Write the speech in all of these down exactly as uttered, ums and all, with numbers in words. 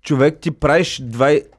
човек ти правиш двайсет...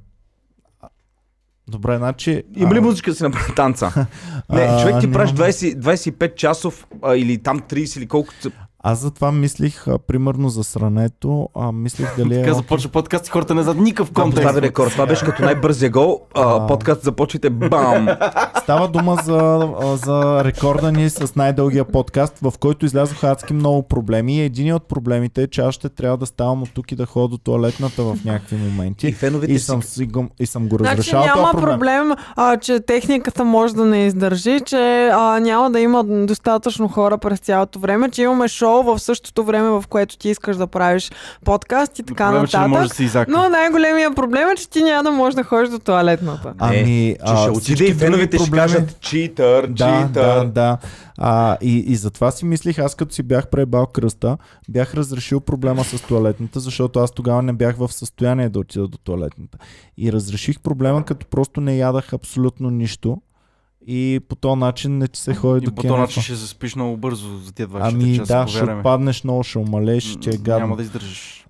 Добре, значи... Има ли а... музичка да си направи танца? Не, А, човек ти правиш няма. двайсет, двайсет и пет часов а, или там трийсет или колкото... Аз затова мислих, а, примерно за срането, а мислих дали е... Така започва подкаст и хората не знаят никакъв Това контекст. постави рекорд. Това беше като най-бързия гол. А, А. подкаст започвайте бам! Става дума за, а, за рекорда ни с най-дългия подкаст, в който излязоха адски много проблеми. И един от проблемите е, че аз ще трябва да ставам от тук и да ходя до туалетната в някакви моменти. И феновете И си... съм, си го, и съм го Значи разрешавал няма този проблем. проблем, а, че техниката може да не издържи, че а, няма да има достатъчно хора през цялото време, че имаме шоу в същото време, в което ти искаш да правиш подкаст и така Проблема е, че не може нататък. да се изака. Но най-големия проблем е, че ти няма да можеш да ходиш до туалетната. Ами, че ще отиде и феновете ще кажат читър, Да, читър. да, да. А, и, и затова си мислих, аз като си бях пребал кръста, бях разрешил проблема с туалетната, защото аз тогава не бях в състояние да отида до туалетната. И разреших проблема, като просто не ядах абсолютно нищо. И по този начин не ти се ходи И до по този начин кенефа. ще заспиш много бързо за тия двайсет часа. Ами да, ще повярвай ми. отпаднеш много, ще умалеш, ще е М, гадно. Няма да издържиш.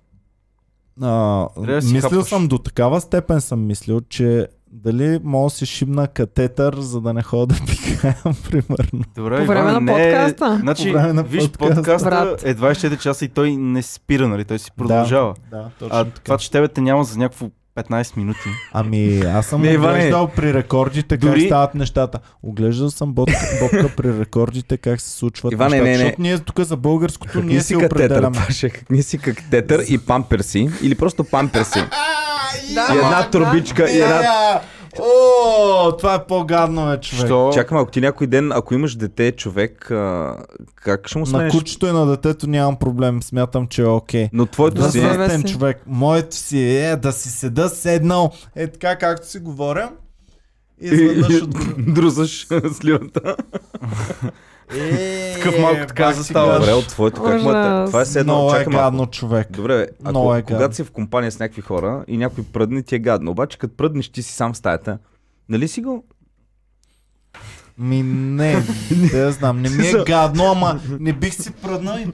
А, Трябва да си мислил хапваш. съм до такава степен съм мислил, че дали мога да си шибна катетър, за да не ходя да пикаям, примерно. Добре, По време Иван, на не е- подкаста? Значи, По време на виж, подкаста. подкаста Брат. е двайсет и четири часа и той не спира, нали? Той си продължава. Да, да, точно А така. това, че тебе те няма за някакво петнайсет минути. Ами, аз съм Не, Иване. оглеждал при рекордите как Дори- стават нещата. Оглеждал съм бобка, бобка при рекордите как се случват Иване, нещата. не, не. Защото ние тук за българското ние Какви си си катетър, определяме. Паше? Какви си катетър и памперси? Или просто памперси? Да, И една турбичка, и една... О, това е по-гадно, бе, човек. Що? Чакай малко, ти някой ден, ако имаш дете, човек, а, как ще му На сменеш? кучето и на детето нямам проблем. Смятам, че е окей. Но твоето Да, си... да. Възрастен си. човек. Моето си е да си седа седнал. Е така, както си говоря. И изведнъж от... Друзаш сливата. Е, Такъв малко така бах си застава. гадно. Добре, от твоето как му е? Ужас. Това е седно. Много е Чакай малко. гадно, човек. Добре, Много ако, е гадно. когато си в компания с някакви хора и някой пръдне, ти е гадно. Обаче като пръднеш ти си сам в стаята, нали си го... Ми не, да знам, не ми е гадно, ама не бих си пръднал и...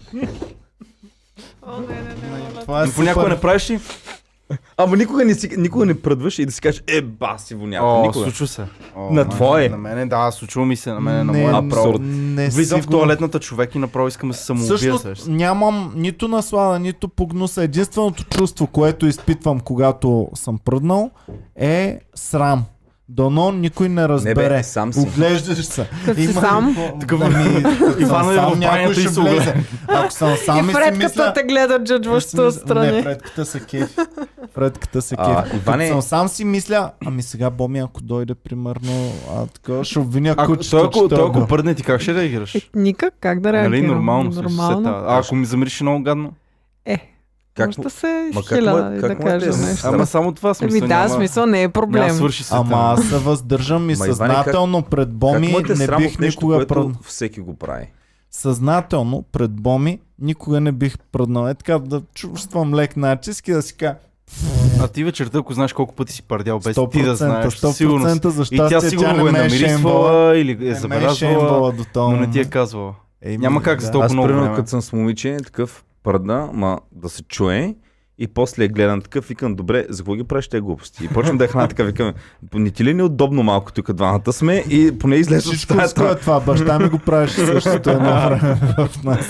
О, не, не, не, не. Това е Но понякога супер. не правиш ли? Ама никога не, си, никога не пръдваш и да си кажеш, е, баси вонята. О, Никога. случва се. О, На мен- твое? На мене, да, случва ми се. На мене, на Не, моя абсурд. право. Не Влизам си в го- туалетната човек и направо искам да се самоубия. Всъщност Всъщност. нямам нито наслада, нито погнуса. Единственото чувство, което изпитвам, когато съм пръднал, е срам. Дано никой не разбере. бе, сам си. Оглеждаш се. Като си Има- сам. Такъв- Ами, като Иван съм е в сам, някой банята и ще се влезе. огледа. Ако съм сам И и си Фредката мисля... те гледа джаджващо Не, отстрани. Фредката се кефи. Фредката се А, кефи. Иване- Като съм сам си мисля, ами сега Боми, ако дойде, примерно, а, така, ще обвиня Ако кучето, той, че ако, той, той е ако бил. пръдне, ти как ще реагираш? Е, никак, как да Нали, реагирам? нормално. се Нормално. сета. А ако ми замириш много гадно? Е, Как може му- да се Ма как хиля му е- и как да му е кажа те- нещо. Ама само това смисъл. Еми да, няма- смисъл не е Няма проблем. свърши се. Ама аз се въздържам и Ма, Иване, съзнателно пред Боми как му е не срам бих от нещо, никога което пръднал. всеки го прави? Съзнателно пред Боми никога не бих пръднал. Е така да чувствам лек натиск и да си кажа А ти вечерта, ако знаеш колко пъти си пардял без сто ти да процента, знаеш, сто със сигурност. процента за И щастие, тя сигурно не го е ме шеймвала. намирисвала или е Не ме забелязвала, шеймвала до този но не ти е момент. казвала. Еми, Няма как за да. толкова Аз, много примерно, време. като съм с момиче, такъв пръдна, ма да се чуе и после я гледам такъв, викам, добре, за кого ги правиш тези глупости? И почвам да я храна така, викам, не ти ли неудобно малко тук двамата сме и поне излезе от Всичко с стаята. е това. Баща ми го правеше същото едно време в нас.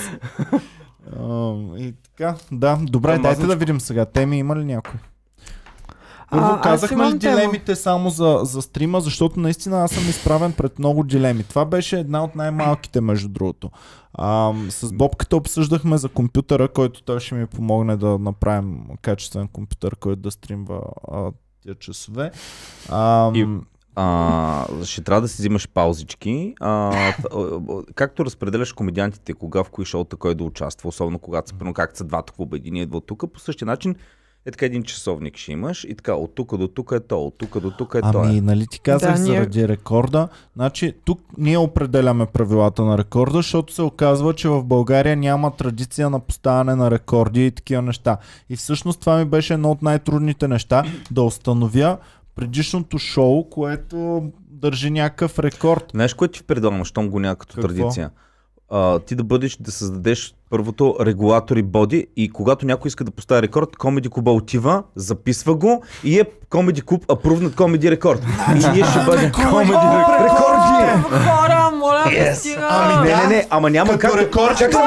А, И така, да. Добре, Ама дайте значи- да видим сега. Теми има ли някой? Първо А, аз казахме ли имам тема. дилемите само за, за стрима, защото наистина аз съм изправен пред много дилеми. Това беше една от най-малките, между другото. А, с Бобката обсъждахме за компютъра, който той ще ми помогне да направим качествен компютър, който да стримва а, тия часове. А, И- А, ще трябва да си взимаш паузички. А, т- а, както разпределяш комедиантите, кога в кои шоута кой да участва, особено когато са, примерно, както са двата клуба, един идва от тук, по същия начин е така един часовник ще имаш и така от тук до тук е то, от тук до тук е то. Ами, Е. нали ти казах Да, ние- заради рекорда. Значи, тук ние определяме правилата на рекорда, защото се оказва, че в България няма традиция на поставяне на рекорди и такива неща. И всъщност това ми беше едно от най-трудните неща, да установя предишното шоу, което държи някакъв рекорд. Знаеш, кое ти предлагам, щом го няма като Какво? традиция? А, ти да бъдеш, да създадеш Първото регулатори боди и когато някой иска да постави рекорд, Comedy Club отива, записва го и е Comedy Club approved Comedy Record. И ние ще бъдем Comedy Рекорди! Хора, моля да стига! Ами Не, не, не, ама няма как... рекорд, Чакай,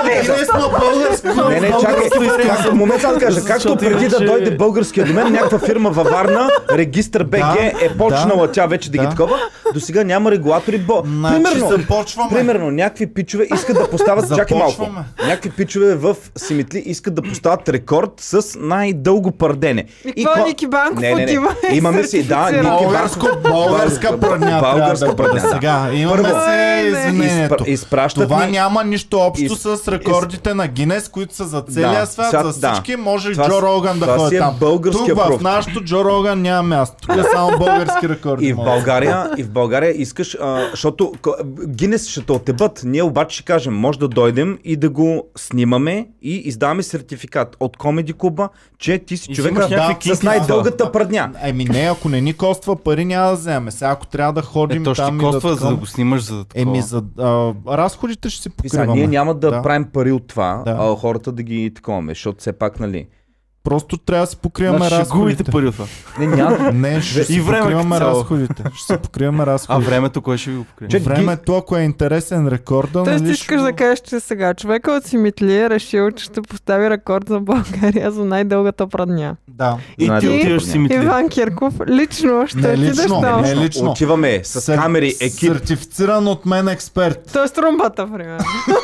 Не, не, чакай, как, в момента да кажа, както преди да дойде българския до мен, някаква фирма във Варна, Регистър БГ е почнала тя вече да ги такова, до сега няма регулатори бо. Примерно, започваме. примерно, някакви пичове искат да поставят, чакай малко, Започваме. някакви пичове в Симитли искат да поставят рекорд с най-дълго пърдене. И какво ко- Ники Банков Не, не, не. отива и Имаме си, да, сертифицира. Ники Българско, Банков. българска прадня Българска трябва да бъде. прадня, да. Сега имаме Първо, се Ой, не. извинението. Изпра- изпращат Това ни- няма нищо общо из- с рекордите на Гинес, които са за целия Да, свят, свят, за да. всички. Може Това Джо с- Роган да това си ходи е там. българския Тук в проф. нашото Джо Роган няма място. Тук е само български рекорди. И в може. България, и в България искаш, а, защото ко- Гинес ще те отебат. Ние обаче ще кажем, може да дойдем и да го снимаме и издаваме сертификат от Comedy Club, че ти си И човека взимаш някакви с кинти. най-дългата прадня. Еми не, ако не ни коства пари, няма да вземе. Сега ако трябва да ходим Е, то ще ти там и коства, да за да го снимаш, за да такова. Еми за а, разходите ще си Виж сега, покриваме. ние няма да, Да. правим пари от това, Да. а хората да ги таковаме, защото все пак, нали... Просто трябва да си покриваме Значи ще разходите. губите пари от това. Не, няма... Не, ще И си време покриваме като цяло. разходите. Ще си покриваме А разходите. времето кой ще ви го покрие? Че- Времето, ако е интересен рекорда, Тоест нали, искаш ще- да кажеш, че сега човека от Симитли е решил, че ще постави рекорд за България за най-дългата прадня. Да. И Знаете, ти от отиваш първия. си митли. Иван Кирков лично ще Не отидеш лично, там. не лично. Отиваме с Сер- камери, екип. Сертифициран от мен експерт. Тоест румбата, примерно.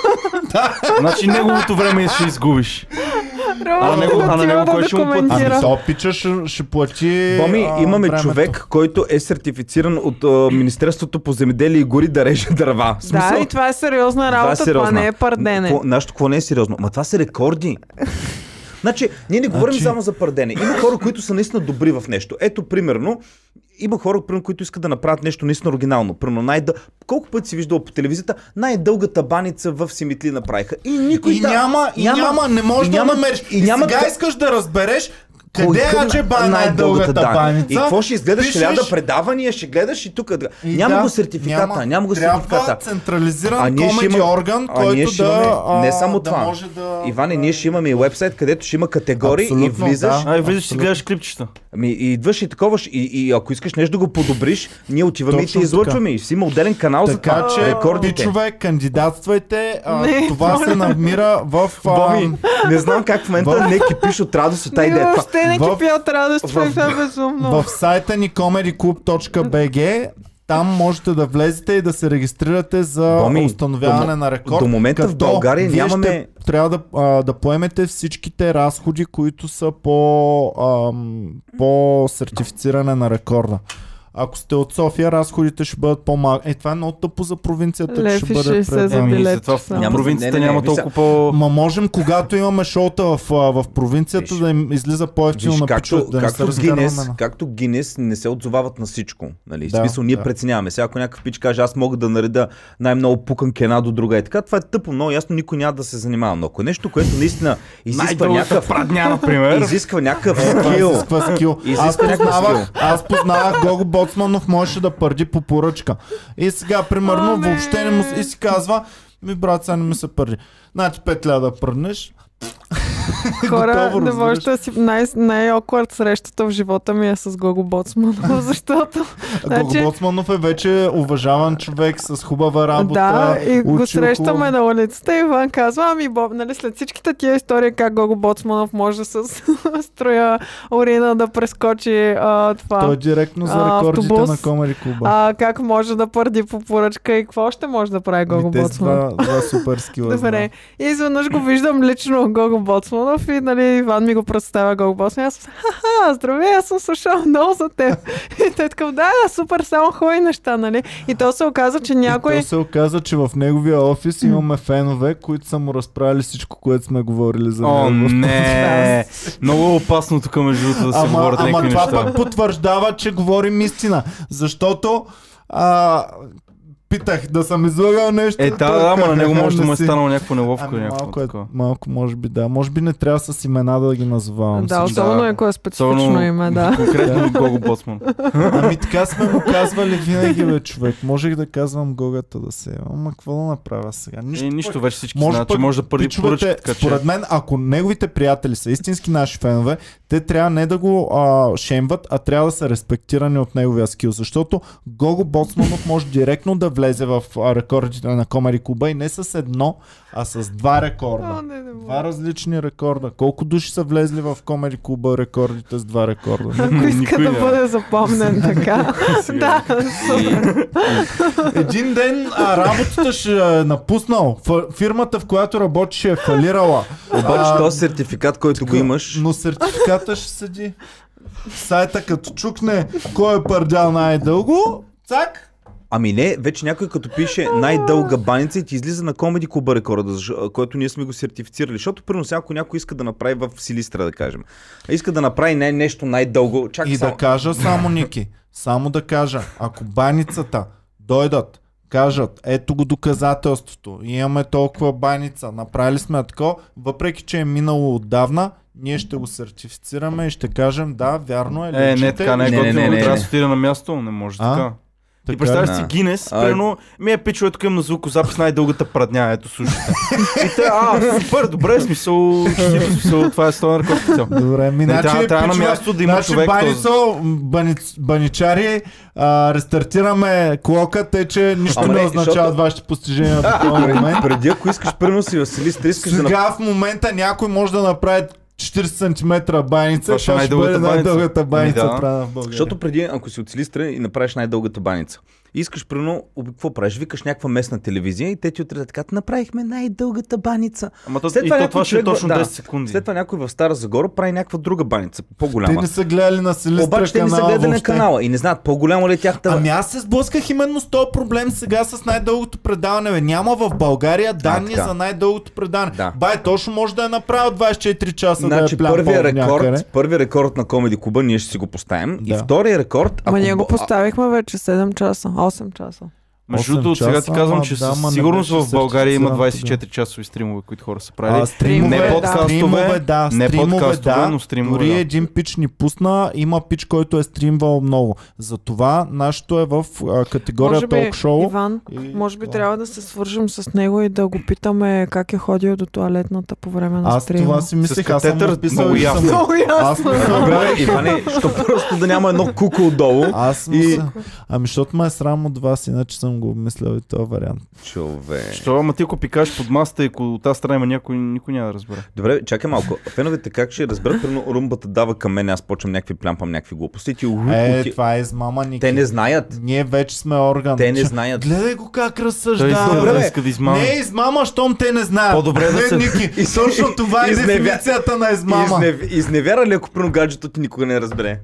Значи неговото време ще изгубиш. Румбата него- а на отива него да кой ще му плати? документира. Ами то пича ще, ще плати. Боми, а, имаме времето. човек, който е сертифициран от а, Министерството по земеделие и гори да реже дърва. В смисъл, Да, и това е сериозна това е работа, това, сериозно. не е пардене. Какво- Нашето какво не е сериозно? Ма това са рекорди. Значи, ние не говорим Значи- само за пардене. Има хора, които са наистина добри в нещо. Ето, примерно, има хора, примерно, които искат да направят нещо наистина оригинално. Примерно, най-дъ... колко пъти си виждал по телевизията, най-дългата баница в Симитли направиха. И никой И да... няма, и няма, не можеш и да няма- намериш. и И, няма сега ка- искаш да разбереш къде Кой е към аджеба е най-дългата най-дългата баница. И какво ще изгледаш? пишеш- Хиляда предавания, ще гледаш и тук. И Няма да, го сертификата, няма, го Трябва сертификата. централизиран А ние ще комеди имаме- орган, а ние който ще да, имаме не а, само да това. може да... Иване, ние ще имаме и уебсайт, където ще има категории и Абсолютно, влизаш. да. Ай, влизаш си Абсолютно. гледаш клипчета. Ами и идваш и такова, и, и ако искаш нещо да го подобриш, ние отиваме и Точно те излъчваме. И си има отделен канал за Така това. че, Рекордите. пичове, кандидатствайте. А, Не, това се намира в... а, Боми, не знам как в момента в- не кипиш от радост от тази Не, идея. Това- въобще не в- кипи от радост, човек, в- това е безумно. В сайта ни comedy club точка би джи там можете да влезете и да се регистрирате за Боми, установяване до- на рекорд. до момента в като България вие нямаме- ще трябва да, а, да поемете всичките разходи, които са по, ам, по сертифициране на рекорда. Ако сте от София, разходите ще бъдат по-малки. Е, това е много тъпо за провинцията, че ще Лев и бъде шейсет пред... за Ами, билет. затова в само. Няма- провинцията не, не, не, няма виж толкова по... Ма можем, когато имаме шоута в, а, в провинцията, Виж. да им излиза по-ефтино Виж, на както, пичовете, да не се както, разкарваме Гинес, на... както Гинес не се отзовават на всичко. Нали? В Да, смисъл, ние да. преценяваме. Сега ако някакъв пич каже, аз мога да нареда най-много пукан кена до друга и така, това е тъпо, много ясно, никой няма да се занимава. Но ако е нещо, което наистина изисква Най-дългата някакъв, прадня, например. изисква някакъв Това скил. изисква скил. Изисква Аз някакъв познавах, аз познавах Гого Боцманов, можеше да пърди по поръчка. И сега, примерно, Ами. въобще не му с- и си казва, ми брат, сега не ми се пърди. Значи пет ля да пърнеш. Хора, Готово, не може разбираш. да си най- най-оквард срещата в живота ми е с Гого Боцманов, защото Гого Значи- Боцманов е вече уважаван човек с хубава работа. да, и го учил срещаме хубаво. на улицата и Иван казва, ами Боб, нали след всичките тия истории как Гого Боцманов може с строя урина да прескочи а, това. Той е директно за А, рекордите автобус. на Комери Клуба. А, как може да пърди по поръчка и какво ще може да прави Гого Ми, те са Боцманов? два, два супер скила. Добре. И изведнъж го виждам лично Гого Боцманов и нали, Иван ми го представя Гого Боцманов. Аз съм, ха-ха, здравей, аз съм слушал много за теб. И той такъв, да, супер, само хубави неща, нали? И то се оказа, че някой... И то се оказа, че в неговия офис имаме фенове, които са му разправили всичко, което сме говорили за О, него. не! Много опасно тук между другото да се Ама, говорят ама някакви това неща. пък потвърждава, че говорим истина. Защото а, Питах да съм излагал нещо. Е, да, той да, ама на каза, него може да не му е си. станало някакво неловко. Ами, някакво малко, е, такова. малко може би да. Може би не трябва с имена да ги назовавам. Да, всички. особено ако е специфично Особено име, да. Конкретно Гого Боцман. Ами така сме му казвали винаги, бе, човек. Можех да казвам Гогата да се... Ама какво да направя сега? Е, нищо, вече всички Може знаят, че пък може да първи пичовете, поръчка, така че... според мен, ако неговите приятели са истински наши фенове, те трябва не да го а, шемват, а трябва да са респектирани от неговия скил, защото Гого Боцманов може директно да влезе в а, рекордите на Комари Клуба и не с едно, а с два рекорда. О, не, не мога. Два различни рекорда. Колко души са влезли в Комари Клуба рекордите с два рекорда? Ако иска Никой да няма. бъде запомнен така. Да, супер. Един ден а, работата ще е напуснал. Ф- фирмата, в която работи, ще е фалирала. Обаче А, този сертификат, който го имаш, Но сертификата ще седи. Сайта като чукне кой е пърдял най-дълго, цак. ами не, вече някой като пише най-дълга баница и ти излиза на Комеди Клуба рекорда, защо- който ние сме го сертифицирали. Защото, примерно, сега, ако някой иска да направи в Силистра, да кажем, иска да направи не, нещо най-дълго, чакай И само. да кажа само, Ники, само да кажа, ако баницата дойдат, кажат, ето го доказателството, имаме толкова баница, направили сме тако, въпреки че е минало отдавна, ние ще го сертифицираме и ще кажем, да, вярно е, Е, не лечите така, не е Не, не, готино, не, не, трябва не. да стира на място, не може А? така. Ти Така представяш ли? си Да. Гинес, А, примерно, ми е пичо, тук имам на звукозапис най-дългата прадня, ето слушайте. И те, а, супер, добре, смисъл, честито, смисъл, това е сто рекорд цел. Добре, ми Не, значи, трябва- трябва на пичове, място да има значи човек, баницо, баниц, баничари, а, рестартираме клока, тъй че нищо Ама не не, означават защото- вашите постижения до този момент. Преди, ако искаш примерно си в Силистра, искаш да Сега в момента някой може да направи четирийсет сантиметра баница, Това това ще е ще бъде най-дългата баница. най-дългата баница, Ами да. правена в България. Защото преди, ако си от Силистра и направиш най-дългата баница, искаш, примерно, об- какво правиш? Викаш някаква местна телевизия и те ти отрезат така, направихме най-дългата баница. Ама то, След и това то някой това ще е човек в- точно да. десет секунди. След това някой в Стара Загора прави някаква друга баница, Те по-голяма. не са гледали на Силистра Обаче те не са канала гледали на въобще. канала и не знаят по-голяма ли е тяхната... Ами аз се сблъсках именно с този проблем сега с най-дългото предаване. Бе. Няма в България данни така. за най-дългото предаване. Да. Бай, точно може да е направил двайсет и четири часа Значи да е първия плямпал някъде. рекорд, първия рекорд на Комеди Клуба ние ще си го поставим. Да. И втория рекорд... Ама ние бо- го поставихме вече седем часа, осем часа. Между осем другото, сега ти часа, казвам, ама че да, ама със не сигурност беше в България има сертифициран двайсет и четири часови стримове, които хора са А, правили. стримове, Не да, подкастове, стримове, да, не стримове, подкастове, да. но стримове, Дори да. един пич ни пусна, има пич, който е стримвал много. Затова нашето е в а, категория Може би, ток шоу. Иван, И- може би да. трябва да се свържим с него и да го питаме как е ходил до туалетната по време на Аз стрима. това си мислех, аз съм катетър написал много и съм... ясно. Много Аз ясно. съм... Добре, Иване, що просто да няма едно куко отдолу. Аз съм... И- И... Ами, защото ме е срам от вас, иначе съм го мислял и този вариант. Човек. Що, ама ти ако пикаш под масата и ако от тази страна има някой, никой няма да разбере. Добре, чакай малко. Феновете как ще разберат, примерно румбата дава към мен, аз почвам някакви плямпам, някакви глупости. Ти, уху, Е, ти... това е измама, Ники. Те не знаят. Ние вече сме орган. Те не Че- знаят. Гледай го как Той разсъждава. иска, добре, да бе. иска да измама. Не е измама, щом те не знаят. По-добре да Не, се- Ники, точно това е Изневя- дефиницията на измама. Изнев... Изневяра ли, ако примерно гаджето ти никога не разбере?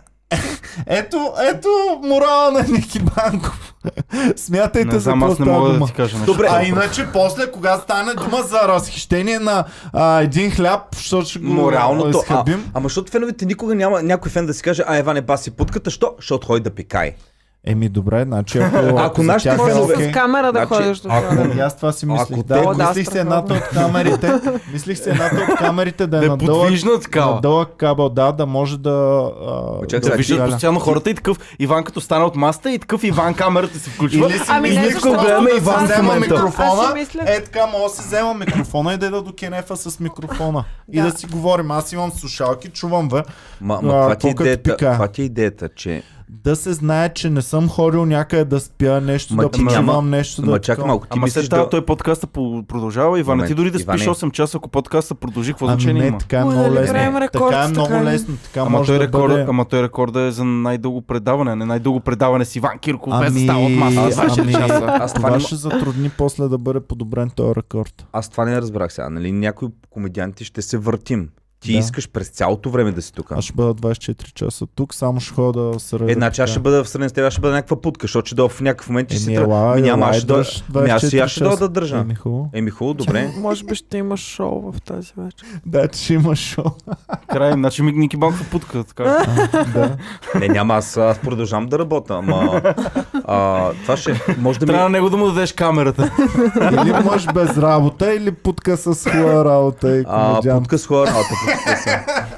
Ето, ето морала на Ники Банков. Смятайте Не за знам, какво аз не става мога да дума. ти кажа нещо. Добре. А иначе после, когато стане дума за разхищение на а, един хляб, защото ще го Моралното. А, изхабим. ама защото феновете никога няма някой фен да си каже, а Еване баси путката, що? Защото ходи да пикай. Еми добре, значи ако, Ако за нашите тях е Може фенове- окей. с камера да Значи, ходиш до ако- туалетната. И аз това си мислих. Ако Да, те- О, да, мислих си едната от камерите, мислих си едната от камерите да е Да е на дълъг, подвижна такава. на дълъг кабел, да, да може да... А, Чакай Да сега, виждат заля. постоянно хората и такъв Иван като стана от маста и такъв Иван камерата се включва. Или си Ами не, мислих, защото когато гледаме да Иван си в взема момента. микрофона, Аз си мисля- е така, мога да си взема микрофона и да ида до кенефа с микрофона. И Да. да си говорим. Аз имам слушалки, чувам бе. Ма, ма А, това, ти е колкото идеята, пика. това ти е идеята, че... Да се знае, че не съм ходил някъде да спя нещо, Ма да ти почивам няма- нещо, да... Ма чакай такова. малко, ти Ама мислиш след това да... той подкаста по- продължава, Иван. Момент, Ти дори да спиш Иване. осем часа, ако подкаста продължи, какво Ами значение не, има? така е Ой, много да не лесно. правим рекорд, Така е много така ли? лесно. Така Ама може той, да рекорда, бъде... ама той рекорда е за най-дълго предаване, не най-дълго предаване с Иван Кирков, без да Ами, става от маса. двайсет ами, часа. Аз това това не- ще затрудни после да бъде подобрен този рекорд. Аз това не разбрах сега, нали? Някои комедианти ще се въртим. Ти Да. искаш през цялото време да си тук. Аз ще бъда двайсет и четири часа тук, само ще ходя да се реда. Е, значи аз ще бъда в сравнение с теб, аз ще бъда някаква путка, защото ще дойда в някакъв момент, че си Еми, трябва. ела, Ми няма, ела, аз ще дойда. дръж Ами аз и аз двайсет и четири ще дойда да часа. държа. Еми, хубаво. Еми хубаво, добре. Може би ще има шоу в тази вечер. Да, че ще има шоу. Край, значи ми Ники Банкова путка, така. Да. Не, няма, аз, аз продължавам да работя, ама а, това ще, може да ми... Трябва на него да му дадеш камерата. Или може без работа, или путка с хубава работа и А, комедиант. путка с хора, работа, путка с...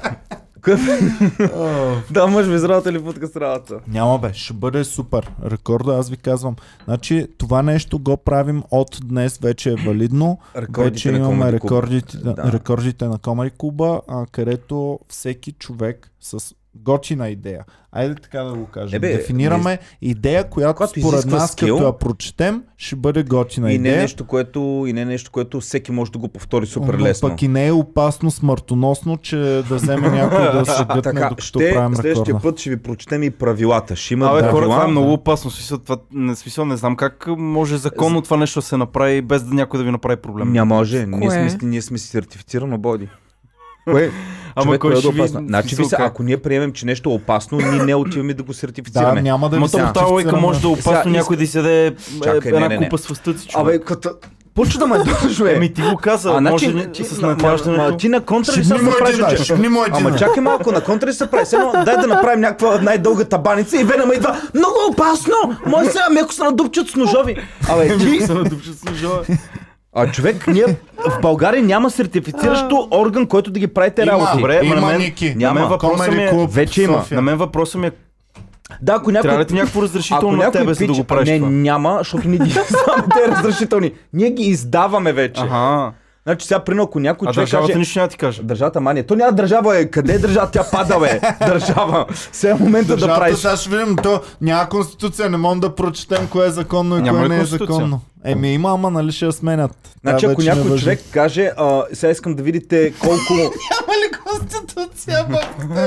Да, може без работа или путка с работа. Няма бе, ще бъде супер. Рекорда, аз ви казвам. Значи това нещо го правим от днес, вече е валидно. Рекордите вече на имаме Comedy Club. рекордите, Да. да. рекордите на Comedy Club, а, където всеки човек с готина идея. Айде така да го кажем. Е, бе, Дефинираме идея, която Когато според изисква нас, скил, като я прочетем, ще бъде готина И не, идея. нещо, което, и не нещо, което всеки може да го повтори супер Но лесно. пък и не е опасно, смъртоносно, че да вземе някой да се гътне, Така, докато ще, правим следващия рекорда. път ще ви прочетем и правилата. Ще има Абе, правила. хора, това е да. много опасно. В Смисъл, това, не, смисъл, не знам как може законно това нещо да се направи, без да някой да ви направи проблем. Няма може. Ние Кое? сме, ние сме сертифицирано боди. Кое? Ама Човек, кой кое е ще да ви... опасно? Значи, ви смисъл, се, как? ако ние приемем, че нещо е опасно, ние не отиваме да го Да, сертифицираме. няма да Ама ви то се по тази логика може да е Сега, опасно иск- някой да изяде е, Чакай, не, една не, не. купа с фъстъци, човек. Абе, като... Почва да ме държа, Еми ти го каза, А, може значи, не- ти, с ма- надяждането. ма, ти на контра ли Шибни сега се му правиш, един, че... шибни му един. Ама чакай малко, на контра ли се прави? Едно, дай да направим някаква най-дългата баница и Вена ме идва. Много опасно! Може сега меко се надупчат с ножови. Абе, ти... Се надупчат с ножове. А човек, ние в България няма сертифициращо орган, който да ги прави те Има, работи. Добре, ма на има мен- Ники. на мен въпросът ми е- Comedy Club вече има. София. На мен въпросът ми е, Да, ако някой... трябва ли ти някакво разрешително на някой тебе, за да пич- го правиш Не, това? няма, защото ние ги издаваме те разрешителни. Ние ги издаваме вече. Аха. Значи сега, прино, ако някой А човек държавата каже... нищо няма ти каже. Държавата мания. То няма държава, е. Къде е държава? Тя пада, бе. Държава. Сега е момента да Държавата, правиш. сега ще видим, то няма конституция, не можем да прочетем кое е законно и Няма кое ли не е конституция? законно. Еми има, ама нали ще я сменят. Значи Тя ако вече не някой важи. човек каже, а, сега искам да видите колко... Няма ли конституция, бе?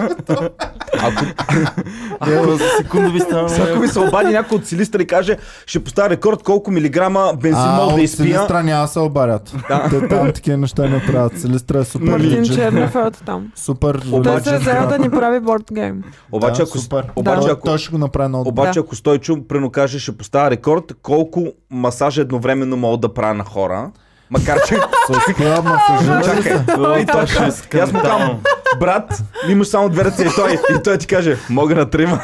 Ако, Ако за секунда ви става сега, ако ви се обади някой от Силистра и каже, ще поставя рекорд колко милиграма бензин А, мога да от изпия. Силистра няма да се обарят. Те там такива неща не правят. Силистра е супер Мартин legit. Чернефелд там. Супер Той legit. се взел да ни прави бордгейм. Обаче, Да, ако, супер. обаче, Той- ако, Той ще го направи много добре. обаче Да. ако Стойчо прено каже, ще поставя рекорд, колко масажа едновременно мога да правя на хора. Макар че... С коя масажира ли Чакай. се? И той ще... И аз му казвам, брат, имаш само две ръце и той, и той ти каже, мога на трима.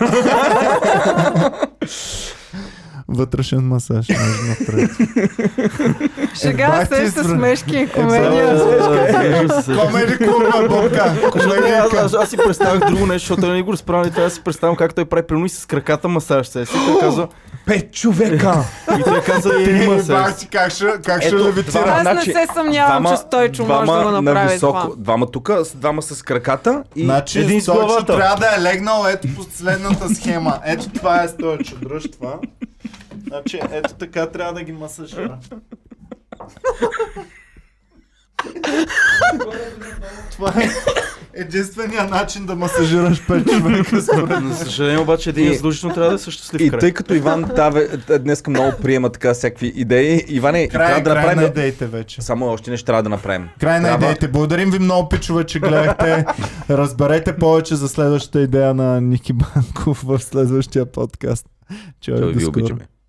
Вътрешен масаж. Може напред. Шега, Ебать ти сеща свър- смешки и Е, комедия. Комеди клуба, Бобка. Колеги, аз, аз, аз си представях друго нещо, защото не го разправя, трябва да си представям как той прави примерно и с краката масаж. Се. Си той казва, Пет човека! и той казва три масаж. Бах, как ще, как ще Ето, левитира? това- Аз не Значи, се съмнявам, че Стойчо може да го на направи високо, това. двама тук, двама с краката и... Значи един с Стойчо главата. трябва да е легнал ето по следната схема. Ето това е Стойчо. Дръж това. Значи ето така трябва да ги масажира. Това е единствения начин да масажираш пет човека. според мен. За съжаление обаче един И- задължително трябва да е със щастлив И край. тъй като Иван таве, днес много приема така всякакви идеи, Иване, Край, трябва да край на направим... идеите вече. Само още нещо трябва да направим. Край на Трябва- идеите. Благодарим ви много, пичове, че гледахте. Разберете повече за следващата идея на Ники Банков в следващия подкаст. Чао, Чао, и ви до скоро. обичаме.